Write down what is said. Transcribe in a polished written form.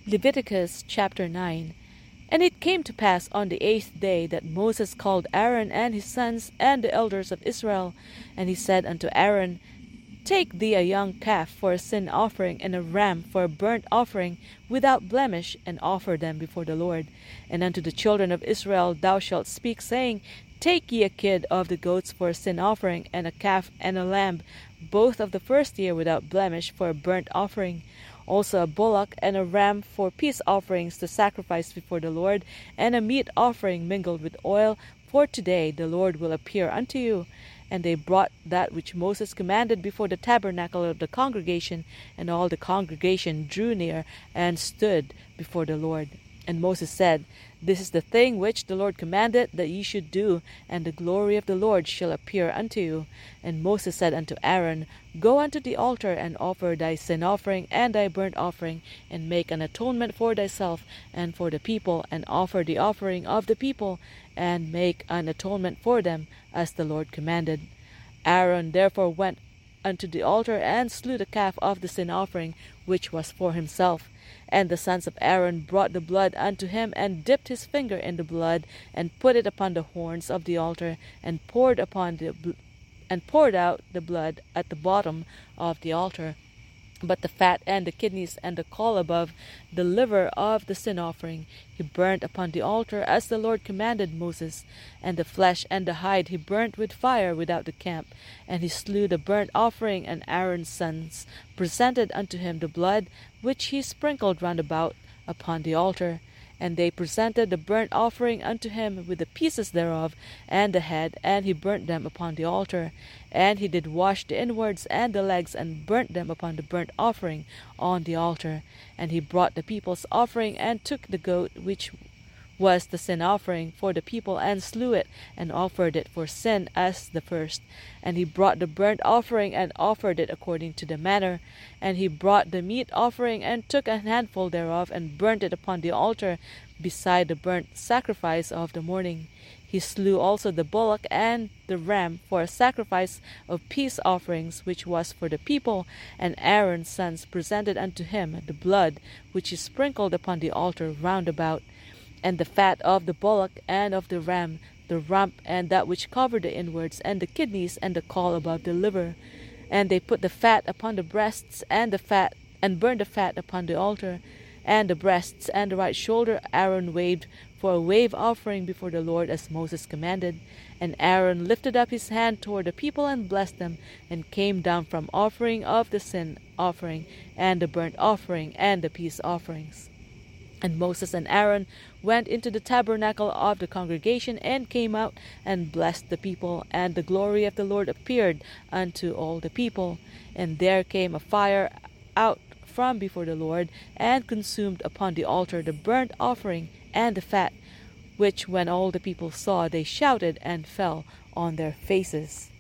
Leviticus chapter 9. And it came to pass on the 8th day that Moses called Aaron and his sons and the elders of Israel. And he said unto Aaron, Take thee a young calf for a sin offering, and a ram for a burnt offering, without blemish, and offer them before the Lord. And unto the children of Israel thou shalt speak, saying, Take ye a kid of the goats for a sin offering, and a calf and a lamb, both of the first year without blemish, for a burnt offering. Also a bullock and a ram for peace offerings to sacrifice before the Lord, and a meat offering mingled with oil, for today the Lord will appear unto you. And they brought that which Moses commanded before the tabernacle of the congregation, and all the congregation drew near and stood before the Lord. And Moses said, This is the thing which the Lord commanded that ye should do, and the glory of the Lord shall appear unto you. And Moses said unto Aaron, Go unto the altar, and offer thy sin offering and thy burnt offering, and make an atonement for thyself and for the people, and offer the offering of the people, and make an atonement for them, as the Lord commanded. Aaron therefore went unto the altar, and slew the calf of the sin offering, which was for himself. And the sons of Aaron brought the blood unto him, and dipped his finger in the blood, and put it upon the horns of the altar, and poured out the blood at the bottom of the altar. But the fat and the kidneys and the caul above, the liver of the sin offering, he burnt upon the altar, as the Lord commanded Moses. And the flesh and the hide he burnt with fire without the camp. And he slew the burnt offering, and Aaron's sons presented unto him the blood, which he sprinkled round about upon the altar. And they presented the burnt offering unto him with the pieces thereof, and the head, and he burnt them upon the altar. And he did wash the inwards and the legs, and burnt them upon the burnt offering on the altar. And he brought the people's offering, and took the goat which was the sin offering for the people, and slew it, and offered it for sin as the first. And he brought the burnt offering, and offered it according to the manner. And he brought the meat offering, and took a handful thereof, and burnt it upon the altar, beside the burnt sacrifice of the morning. He slew also the bullock and the ram for a sacrifice of peace offerings, which was for the people. And Aaron's sons presented unto him the blood, which he sprinkled upon the altar round about. And the fat of the bullock and of the ram, the rump and that which covered the inwards, and the kidneys and the caul above the liver. And they put the fat upon the breasts, and burned the fat upon the altar. And the breasts and the right shoulder Aaron waved for a wave offering before the Lord, as Moses commanded. And Aaron lifted up his hand toward the people, and blessed them, and came down from offering of the sin offering, and the burnt offering, and the peace offerings. And Moses and Aaron went into the tabernacle of the congregation, and came out, and blessed the people. And the glory of the Lord appeared unto all the people. And there came a fire out from before the Lord, and consumed upon the altar the burnt offering and the fat, which when all the people saw, they shouted, and fell on their faces.